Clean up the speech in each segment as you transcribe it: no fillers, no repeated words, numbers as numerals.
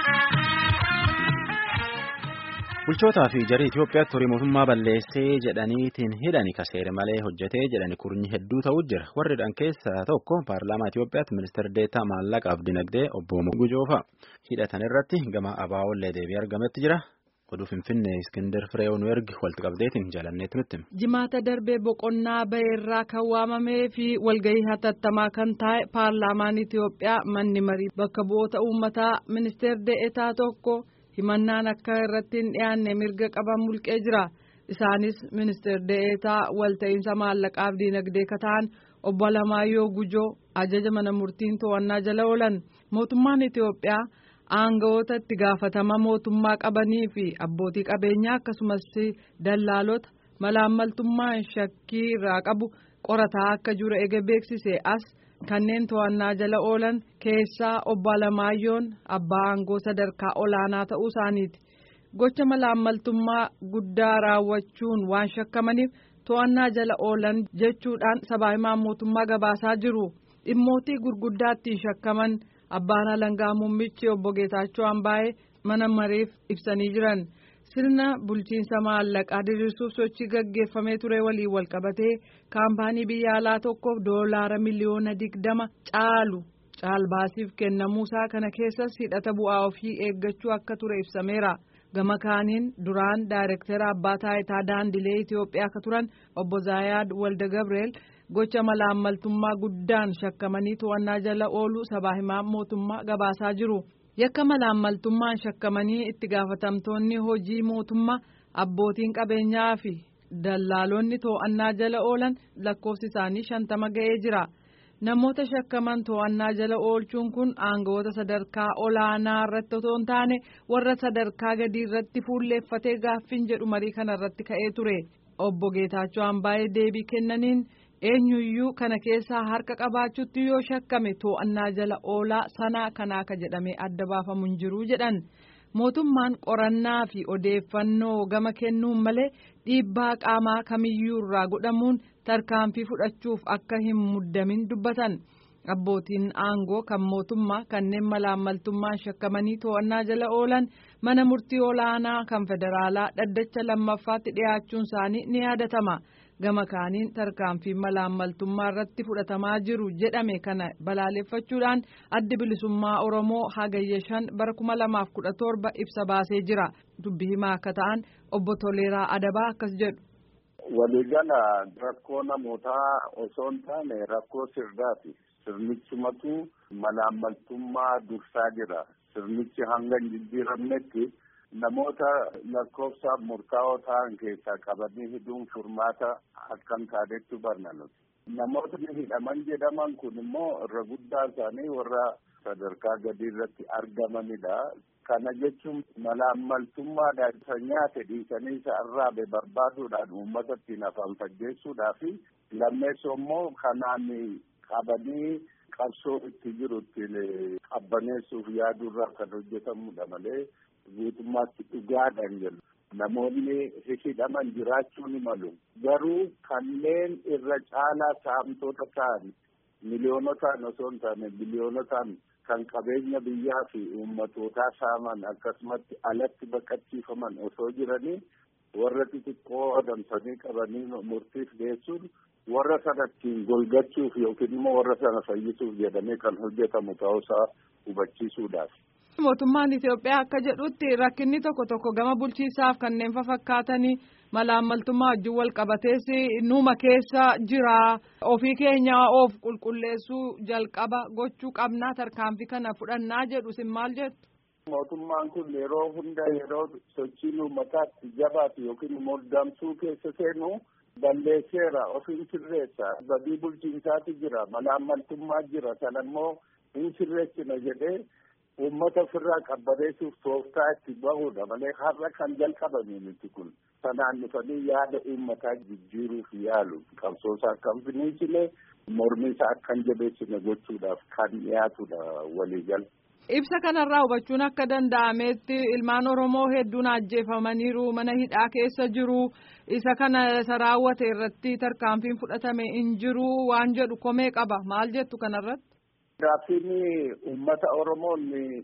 Bulchootaa fi jarii Itoophiyaatti horii mootummaa balleessee jedhaniitiin hidhani kaseera malee hojjetee jedhani kurnyi hedduu ta'uu jira. Warridhaan keessaa tokko paarlaamaa Itoophiyaatti ministeera deetaa maallaqaaf dinagdee obbo Gujoofa hidhatan irratti gama abaa'ollee deebii argametti jira. Oduu Finfinnee Iskindar Fireewoon ergi walitti qabdeetiin jaalanneetti nutti. Jimaata darbee boqonnaa baheerraa kan waamamee fi walgahii hatattamaa kan taa'e paarlaamaan Itoophiyaa manni marii bakka bu'oota uummataa ministeera deetaa tokko. Himannaan akka irratti hin dhiyaanne mirga qaban mulqee jira. Isaanis ministeera deetaa walta'iinsa maallaqaaf dinagdee kataan obbo Alamaayyoo Gujoo ajaja mana murtiin to'annaa jala oolan. Mootummaan Itoophiyaa aangawoota itti gaafatama mootummaa qabanii fi abbootii qabeenyaa akkasumas dallaalota malaammaltummaan shakkii irraa qabu qorataa akka jiru eega beeksise as. Kanneen to'annaa jala oolan keessaa obbo Alamaayyoon abbaa aangoo sadarkaa olaanaa ta'uu isaaniiti. Gocha malaammaltummaa guddaa raawwachuun waan shakkamaniif to'annaa jala oolan jechuudhaan sabaa himaan mootummaa gabaasaa jiru. Dhimmootii gurguddaatti shakkaman abbaan alangaa muummichi obbo Geetaachoo Ambaayee mana mariif ibsanii jiran. Sirna bulchiinsa maallaqaa diriirsuuf sochii gaggeeffamee ture waliin walqabatee kaampaanii biyya alaa tokkoof $20 miliyoona caalbaasiif kennamuusaa kana keessas hidhata bu'aa ofii eeggachuu akka ture ibsameera. Gama kaaniin duraan daayirektara abbaa taayitaa daandilee Itoophiyaa akka turan obbo Zaayaad Walda Gabreel gocha malaammaltummaa guddaan shakkamanii to'annaa jala ooluu sabaa himaa mootummaa gabaasaa jiru. Yakka malaammaltummaan shakkamanii itti gaafatamtoonni hojii mootummaa abbootiin qabeenyaa fi dallaalonni to'annaa jala oolan lakkoofsi isaanii 50 ga'ee jira. Namoota shakkaman to'annaa jala oolchuun kun aangawoota sadarkaa olaanaa irratti otoo hin taane warra sadarkaa gadii irratti fuulleeffatee gaaffiin jedhu marii kana irratti ka'ee ture. Obbo Geetaachoo Ambaayee deebii kennaniin eenyuyyuu kana keessaa harka qabaachuutti yoo shakkame to'annaa jala oolaa sanaa kanaa ka jedhamee adda baafamu hin jiru jedhan. Mootummaan qorannaa fi odeeffannoo gama kennuun malee dhiibbaa qaamaa kamiyyuu irraa godhamuun tarkaanfii fudhachuuf akka hin muddamin dubbatan. Abbootiin aangoo kan mootummaa kanneen malaammaltummaan shakkamanii to'annaa jala oolan mana murtii olaanaa kan federaalaa dhaddacha lammaffaatti dhiyaachuun isaanii ni yaadatama. Gama kaaniin tarkaanfii malaammaltummaa irratti fudhatamaa jiru jedhame kana balaaleffachuudhaan addi bilisummaa Oromoo hagayya 5 bara 2017 ibsa baasee jira. Dubbii himaa akka ta'an obbo Toleeraa Adabaa akkas jedhu. Waliigala rakkoo namootaa osoo hin taane rakkoo sirnaati. Sirnichumatu malaammaltummaa dursaa jira. Sirnichi hanga hin jijjiiramnetti namoota lakkoofsaaf murtaa'oo ta'an keessaa qabanii hidhuun furmaata akkan taatetti barnanu. Namoota hidhaman jedhaman kun immoo irra guddaa isaanii warra sadarkaa gadii irratti argamanidha. Kana jechuun malaammaltummaadhaan nyaate dhiisanii isa arraabe barbaaduudhaan uummata ittiin afaan faggeessuudhaa fi lammeessoo immoo kanaan qabanii qabsoo itti jiru ittiin qabbaneessuuf yaadurraa kan hojjetamudha malee guutummaatti dhugaadhaan jedhu. Namoonni hidhaman jiraachuu ni malu. Garuu kanneen irra caalaa saamtota ta'an miliyoonotaan osoo hin taane biliyoonotaan kan qabeenya biyyaa fi uummatootaa saaman akkasumatti alatti baqachiifaman osoo jiranii warra xixiqqoo adamsanii qabanii murtiif geessuun warra sana ittiin golgachuuf yookiin immoo warra sana fayyisuuf jedhamee kan hojjetamu ta'uusaa hubachiisuudhaaf. Mootummaan Itoophiyaa akka jedhutti rakkinni tokko gama bulchiinsaaf kanneen fakkaatanii malaammaltummaa wajjin wal qabatees numa keessa jira. Ofii keenya of qulqulleessuu jalqaba gochuu qabnaa tarkaanfii kana fudhannaa jedhu sin maal jettu? Mootummaan kun yeroo hunda yeroo sochiin uummataatti jabaatu yookiin muddamsuu keessa seenu balleesseera ofiin sirreessa. Badii bulchiinsaati jira, malaammaltummaa jira, sana immoo hin sirreessina jedhee uummata ofirraa qabbaneessuuf tooftaa itti bahudha malee har'a kan jalqabame miti kun. Sanaan dhufanii yaada uummataa jijjiiruuf yaalu qabsoosaa akka hin finiisine mormiisaa akka hin jabeessine gochuudhaaf kan dhiyaatudha waliigala. Ibsa kanarraa hubachuun akka danda'ametti ilmaan Oromoo hedduun ajjeefamaniiru, mana hidhaa keessa jiru, isa kana isa raawwate irratti tarkaanfiin fudhatame hin jiru waan jedhu komee qaba. Maal jettu kanarratti? Gaaffiin uummata Oromoon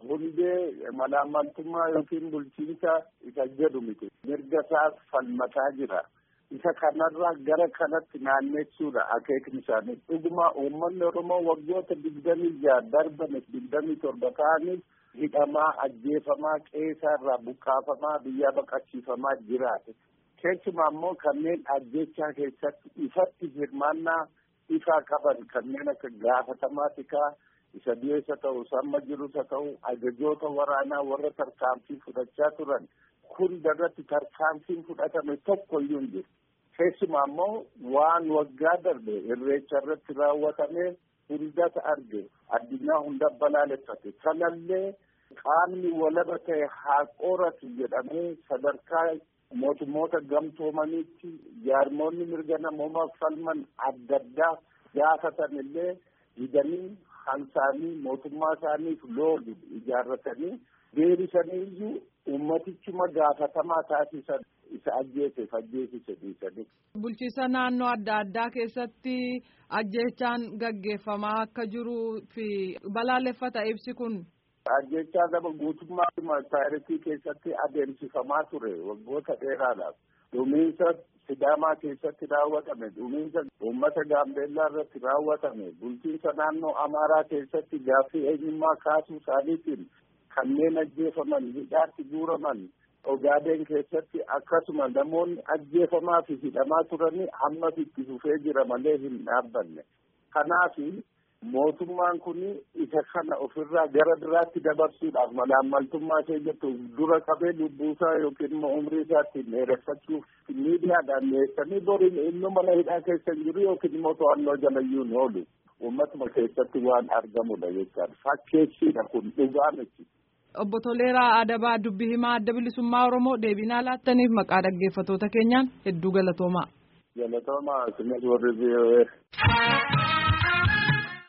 hundee malaamaltummaa yookiin bulchiinsa isa jedhu miti. Mirga isaas falmataa jira. Isa kanarraa gara kanatti naanneessuudha akeekni isaanii. Dhuguma uummanni Oromoo waggoota 26 darbanis 27 ta'aniif hidhamaa, ajjeefamaa, qe'eerraa buqqaafamaa, biyyaa baqachiifamaa jiraate. Keessumaa immoo kanneen ajjechaa keessatti ifatti hirmaannaa ifaa qaban kanneen akka gaafatamaa tikaa isa dhiyeessa ta'u samma jirus haa ta'u ajajoota waraanaa warra tarkaanfii fudhachaa turan kun irratti tarkaanfiin fudhatame tokko iyyuu hin jiru. Keessumaa immoo waan waggaa darbe irreecha irratti raawwatame hundata arge addunyaa hunda balaaleffate. Kanallee qaamni walaba ta'e haa qoratu jedhamee sadarkaa mootummoota gamtoomaniitti jaarmoonni mirga namoomaa falman adda addaa gaafatan illee didanii hansaanii mootummaa isaaniif loolu ijaarratanii deebisanii iyyuu ummatichuma gaafatamaa taasisan isa ajjeesise dhiisanii. Bulchiisa naannoo adda addaa keessatti ajjeechaan gaggeeffamaa akka jiruu fi balaaleffata ibsi kun. Ajjechaa gama guutummaa taayireetii keessatti adeemsifamaa ture waggoota dheeraadhaaf. Dhumiinsa Sidaamaa keessatti raawwatame, dhumiinsa uummata Gaambeellaa irratti raawwatame, bulchiinsa naannoo Amaaraa keessatti gaaffii eenyummaa kaasuu isaaniitiin kanneen ajjeefaman, hidhaatti guuraman, Ogaadeen keessatti akkasuma namoonni ajjeefamaa fi hidhamaa turanii ammas itti fufee jira malee hin dhaabbanne. Kanaaf mootummaan kun isa kana ofirraa gara biraatti dabarsuudhaaf malaamaltummaa ishee jettu dura qabee lubbuusaa yookiin immoo umrii isaatti dheereffachuuf miidiyaadhaan dhiyeessanii boriin inni mana hidhaa keessa hin jiru yookiin immoo to'annoo jalayyuu hin oolu. Uummatuma keessatti waan argamudha jechaadha. Fakkeessiidha kun dhugaa miti. Obbo Toleeraa Adabaa dubbii himaa adda bilisummaa Oromoo deebii nuuf laattaniif maqaa dhaggeeffattoota keenyaan hedduu galatoomaa. Galatoomaa isinis warri VOA.